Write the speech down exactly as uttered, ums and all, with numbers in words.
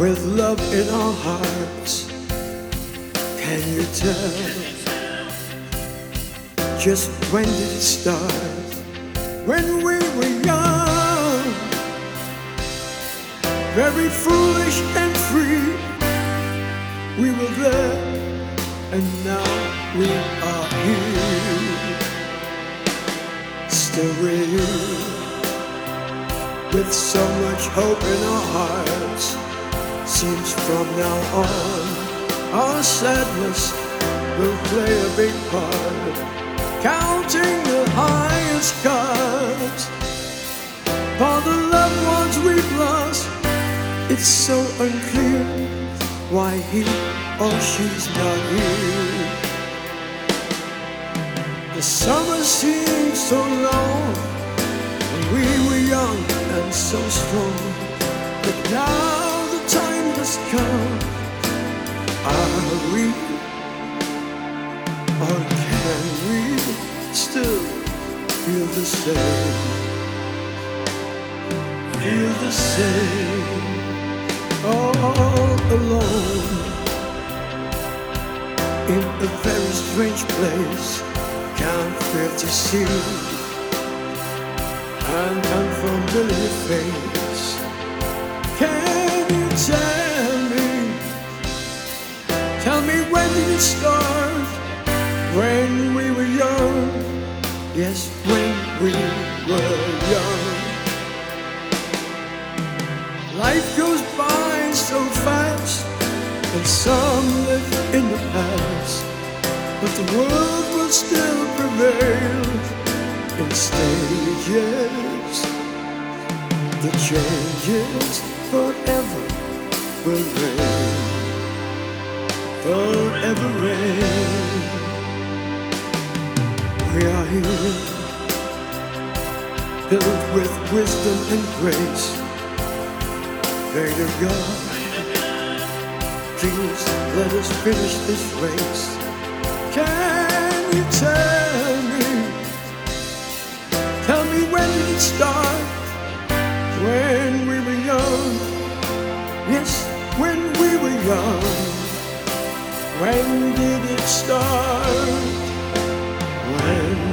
with love in our hearts. Can you tell? Just when did it start? When we were young, very foolish and free. We were there, and now we are here. Still with you, with so much hope in our hearts. Seems from now on, our sadness will play a big part, counting the highest cards. For the loved ones we've lost, it's so unclear why he or she's not here. The summer seemed so long when we were young and so strong, but now the time has come. Are we, or can we still feel the same? Feel the same, all alone in a very strange place. Can't fail to see an unfamiliar face. Can you tell me, tell me when did it start? When we were young, yes, when we were young. Life goes by so fast, and some live in the past, but the world will still prevail in stages. The changes forever will reign, forever reign. We are here, filled with wisdom and grace. Creator God, please let us finish this race. Can you tell me, tell me when did it start? When we were young, yes, when we were young. When did it start? When